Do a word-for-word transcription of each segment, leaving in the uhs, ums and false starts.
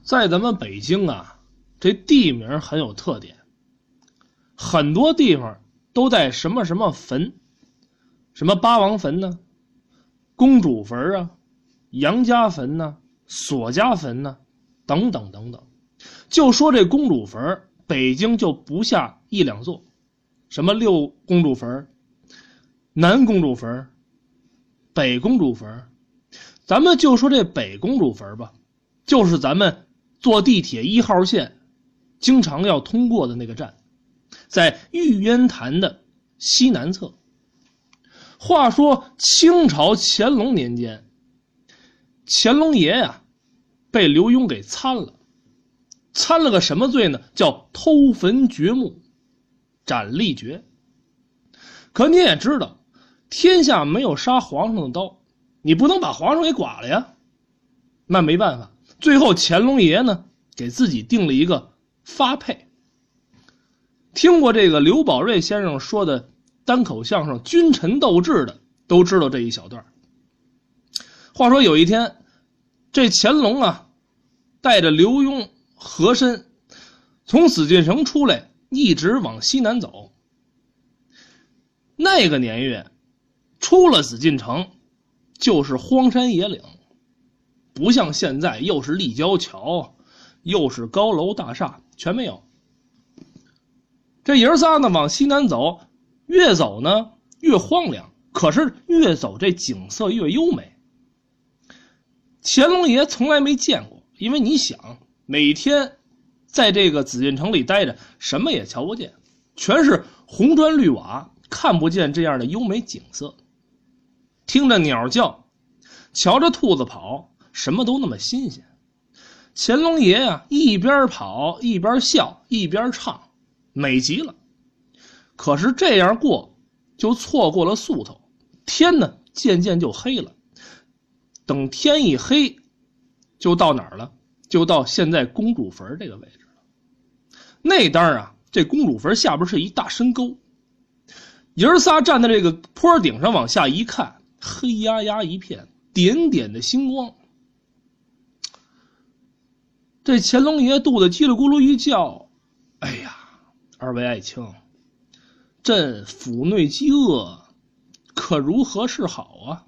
在咱们北京啊，这地名很有特点，很多地方都带什么什么坟，什么八王坟呢，公主坟啊，杨家坟呢，索家坟呢，等等等等。就说这公主坟，北京就不下一两座，什么六公主坟、南公主坟、北公主坟。咱们就说这北公主坟吧，就是咱们坐地铁一号线经常要通过的那个站，在玉渊潭的西南侧。话说清朝乾隆年间，乾隆爷呀、啊、被刘墉给参了，参了个什么罪呢？叫偷坟掘墓，斩立决。可你也知道，天下没有杀皇上的刀，你不能把皇上给剐了呀。那没办法，最后乾隆爷呢给自己定了一个发配。听过这个刘宝瑞先生说的单口相声《君臣斗智》的都知道这一小段。话说有一天，这乾隆啊带着刘墉、和珅从紫禁城出来，一直往西南走。那个年月出了紫禁城就是荒山野岭，不像现在又是立交桥又是高楼大厦，全没有。这爷儿仨呢往西南走，越走呢越荒凉，可是越走这景色越优美。乾隆爷从来没见过，因为你想每天在这个紫禁城里待着，什么也瞧不见，全是红砖绿瓦，看不见这样的优美景色。听着鸟叫，瞧着兔子跑，什么都那么新鲜。乾隆爷呀、啊，一边跑一边笑一边唱，美极了。可是这样过就错过了宿头，天呢渐渐就黑了。等天一黑就到哪儿了？就到现在公主坟这个位置了。那当然啊，这公主坟下边是一大深沟，爷儿仨站在这个坡顶上往下一看，黑压压一片，点点的星光。这乾隆爷肚子叽里咕噜一叫，哎呀，二位爱卿，朕腹内饥饿，可如何是好啊？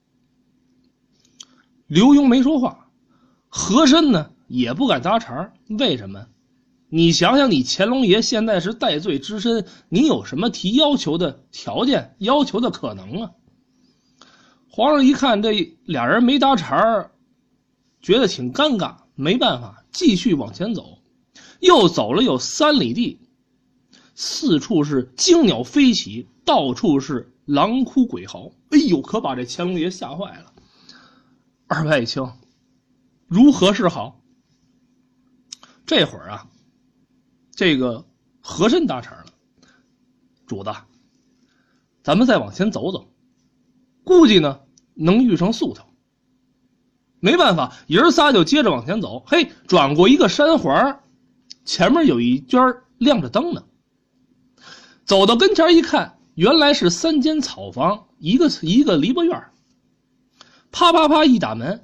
刘墉没说话，和珅呢也不敢搭茬。为什么？你想想，你乾隆爷现在是戴罪之身，你有什么提要求的条件、要求的可能啊？皇上一看这俩人没搭茬，觉得挺尴尬，没办法，继续往前走。又走了有三里地，四处是惊鸟飞起，到处是狼哭鬼嚎。哎呦，可把这乾隆爷吓坏了。二位爱卿，如何是好？这会儿啊，这个和珅搭茬了，主子，咱们再往前走走，估计呢能遇上宿头。没办法，爷儿仨就接着往前走。嘿，转过一个山环，前面有一圈亮着灯呢。走到跟前一看，原来是三间草房，一个一个篱笆院。啪啪啪一打门，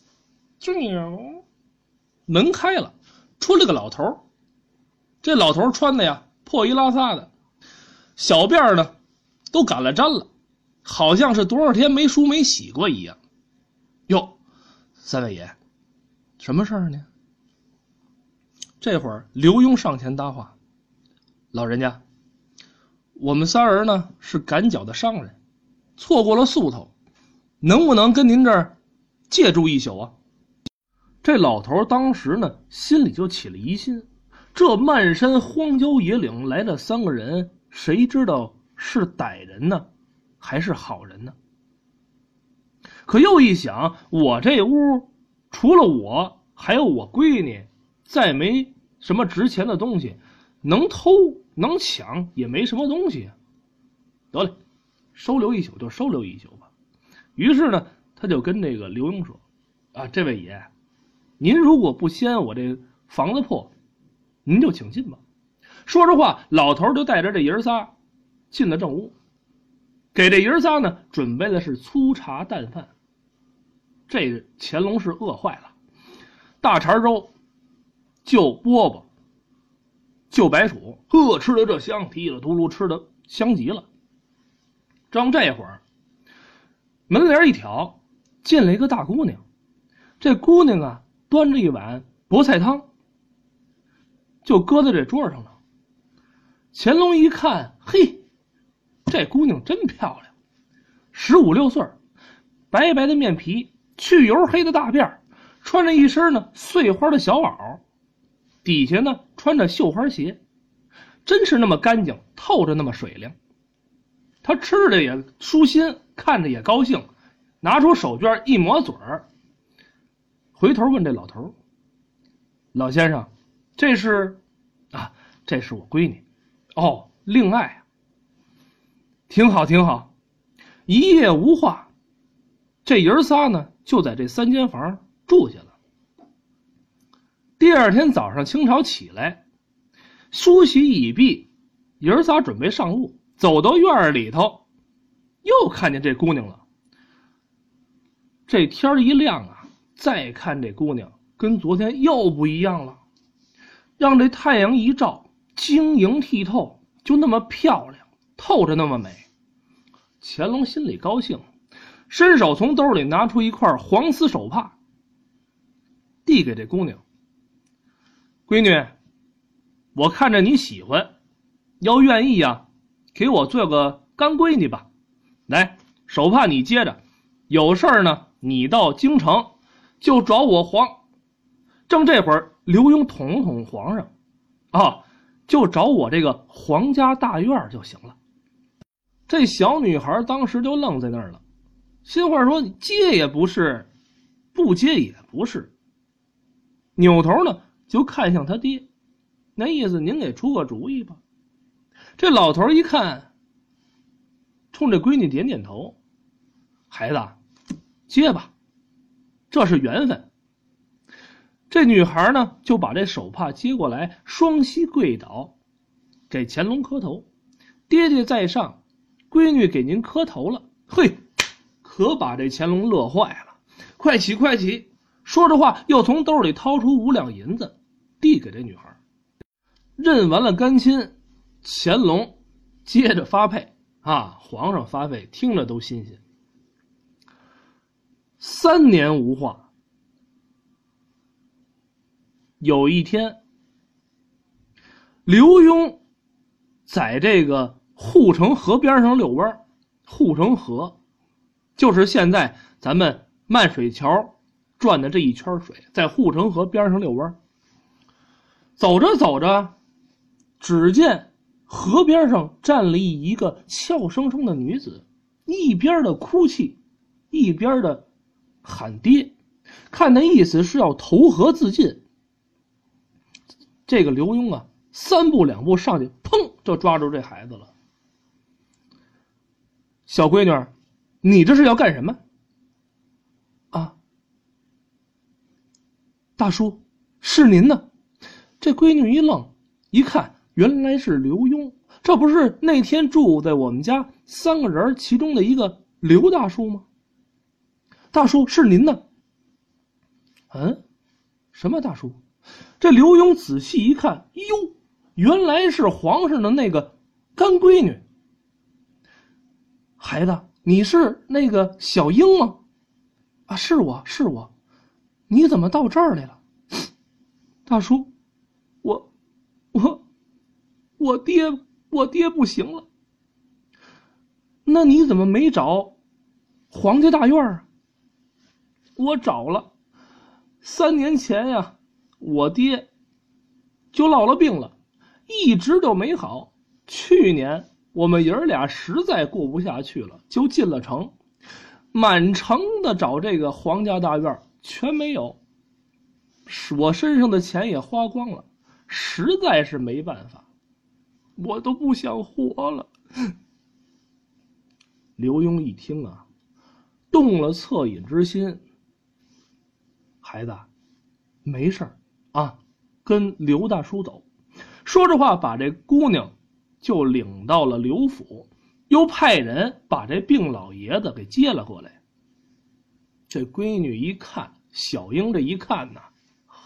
门开了，出来个老头。这老头穿的呀破衣拉撒的，小辫呢都赶了粘了，好像是多少天没梳没洗过一样。哟，三位爷，什么事儿呢？这会儿刘墉上前搭话，老人家，我们仨人呢是赶脚的商人，错过了宿头，能不能跟您这儿借住一宿啊？这老头当时呢心里就起了疑心，这漫山荒郊野岭来了三个人，谁知道是歹人呢还是好人呢？可又一想，我这屋除了我还有我闺女，再没什么值钱的东西，能偷能抢也没什么东西啊。得了，收留一宿就收留一宿吧。于是呢他就跟这个刘墉说，啊，这位爷，您如果不嫌我这房子破，您就请进吧。说着话，老头就带着这爷儿仨进了正屋，给这爷儿仨呢准备的是粗茶淡饭。这乾隆是饿坏了，大碴粥就饽饽，就白薯，呵，吃的这香，提了嘟噜，吃的香极了。正这会儿，门帘一挑，进来一个大姑娘。这姑娘啊，端着一碗菠菜汤，就搁在这桌上了。乾隆一看，嘿，这姑娘真漂亮，十五六岁，白白的面皮，去油黑的大辫，穿着一身呢碎花的小袄，底下呢穿着绣花鞋，真是那么干净，透着那么水灵。他吃的也舒心，看着也高兴，拿出手绢一抹嘴儿，回头问这老头：“老先生，这是啊，这是我闺女。哦，令爱啊，挺好挺好。”一夜无话，这爷儿仨呢就在这三间房住下了。第二天早上清朝起来，梳洗已毕，爷儿仨准备上路，走到院里头，又看见这姑娘了。这天一亮啊，再看这姑娘，跟昨天又不一样了，让这太阳一照，晶莹剔透，就那么漂亮，透着那么美。乾隆心里高兴，伸手从兜里拿出一块黄丝手帕，递给这姑娘：“闺女，我看着你喜欢，要愿意啊，给我做个干闺女吧。来，手帕你接着，有事儿呢，你到京城就找我皇。”正这会儿，刘墉捅了捅皇上：“啊，就找我这个皇家大院就行了。”这小女孩当时就愣在那儿了，心话说：“你接也不是，不接也不是。”扭头呢就看向他爹，那意思您给出个主意吧。这老头一看，冲这闺女点点头：“孩子，接吧，这是缘分。”这女孩呢就把这手帕接过来，双膝跪倒，给乾隆磕头：“爹爹在上，闺女给您磕头了。”嘿，可把这乾隆乐坏了，快起快起！说着话，又从兜里掏出五两银子，递给这女孩。认完了干亲，乾隆接着发配啊！皇上发配，听着都新鲜。三年无话。有一天，刘墉在这个护城河边上遛弯。护城河就是现在咱们漫水桥转的这一圈水，在护城河边上遛弯。走着走着，只见河边上站了一个俏生生的女子，一边的哭泣，一边的喊爹，看那意思是要投河自尽。这个刘墉啊，三步两步上去，砰就抓住这孩子了。小闺女，你这是要干什么？啊，大叔，是您呢？这闺女一愣，一看原来是刘墉，这不是那天住在我们家三个人其中的一个刘大叔吗？大叔，是您呢？嗯，什么大叔？这刘墉仔细一看，哟，原来是皇上的那个干闺女。孩子，你是那个小英吗？啊，是我是我。你怎么到这儿来了？大叔，我我我爹我爹不行了。那你怎么没找皇家大院啊？我找了，三年前呀，我爹就落了病了，一直都没好。去年我们爷儿俩实在过不下去了，就进了城，满城的找这个皇家大院，全没有。我身上的钱也花光了，实在是没办法，我都不想活了。刘墉一听啊，动了恻隐之心。孩子，没事儿啊，跟刘大叔走。说着话，把这姑娘就领到了刘府，又派人把这病老爷子给接了过来。这闺女一看，小英这一看呐，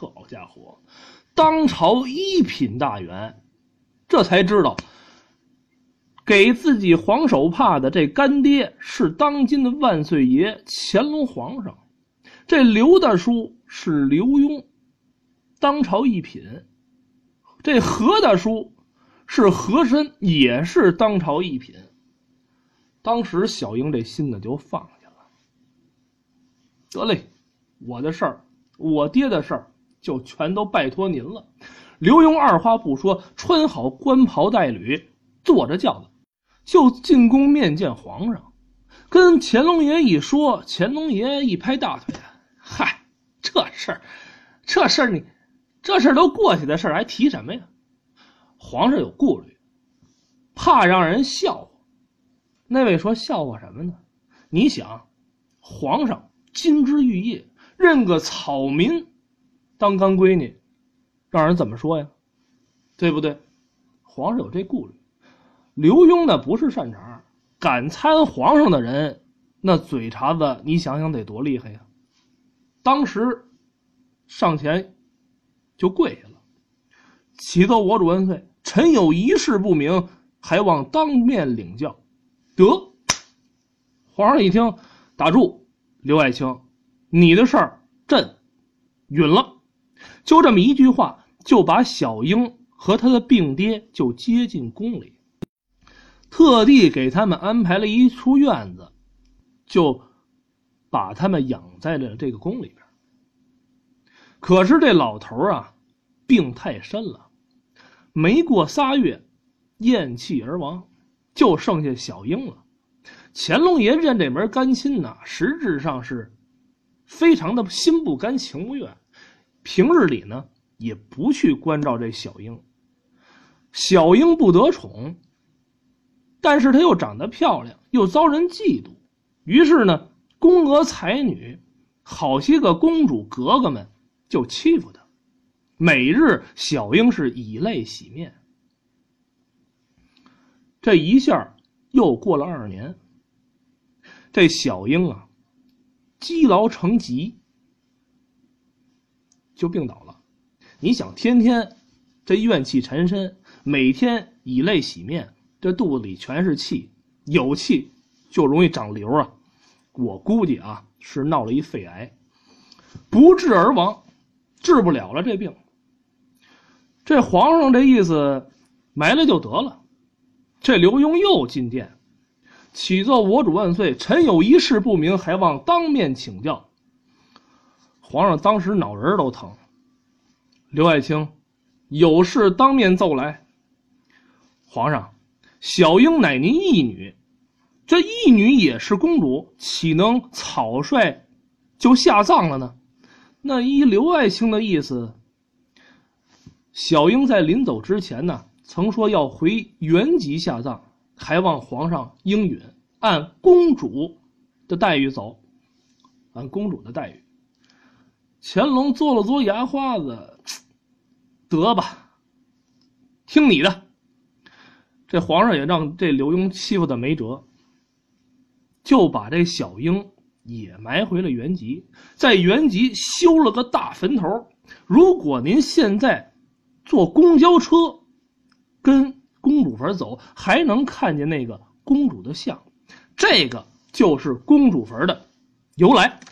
好家伙，当朝一品大员，这才知道给自己黄手帕的这干爹是当今的万岁爷乾隆皇上，这刘大叔是刘墉，当朝一品，这何大叔是和珅，也是当朝一品。当时小英这心呢就放下了，得嘞，我的事儿，我爹的事儿就全都拜托您了。刘墉二话不说，穿好官袍带履，坐着轿子就进宫面见皇上。跟乾隆爷一说，乾隆爷一拍大腿，嗨，这事儿这事儿你这事儿都过去的事儿，还提什么呀？皇上有顾虑，怕让人笑话。那位说笑话什么呢？你想，皇上金枝玉叶，认个草民当干闺女，让人怎么说呀？对不对？皇上有这顾虑。刘墉呢不是善茬，敢参皇上的人，那嘴茬子你想想得多厉害呀。当时上前就跪下了，启奏我主万岁，臣有一事不明，还望当面领教。得，皇上一听，打住，刘爱卿，你的事儿朕允了。就这么一句话，就把小英和他的病爹就接进宫里，特地给他们安排了一处院子，就把他们养在了这个宫里边。可是这老头啊，病太深了，没过仨月咽气而亡，就剩下小英了。乾隆爷认这门干亲呢，实质上是非常的心不甘情不愿，平日里呢也不去关照这小英。小英不得宠，但是她又长得漂亮，又遭人嫉妒，于是呢宫娥才女好些个公主格格们就欺负她，每日小英是以泪洗面。这一下又过了二年，这小英啊积劳成疾，就病倒了。你想天天这怨气缠身，每天以泪洗面，这肚子里全是气，有气就容易长瘤啊。我估计啊是闹了一肺癌，不治而亡，治不了了这病。这皇上这意思埋了就得了。这刘墉又进殿，启奏我主万岁，臣有一事不明，还望当面请教。皇上当时脑仁都疼，刘爱卿，有事当面奏来。皇上，小英乃您义女，这义女也是公主，岂能草率就下葬了呢？那依刘爱卿的意思，小英在临走之前呢，曾说要回原籍下葬，还望皇上应允，按公主的待遇走，按公主的待遇。乾隆嘬了嘬牙花子，得吧，听你的。这皇上也让这刘墉欺负的没辙，就把这小英也埋回了原籍，在原籍修了个大坟头。如果您现在坐公交车跟公主坟走，还能看见那个公主的像，这个就是公主坟的由来。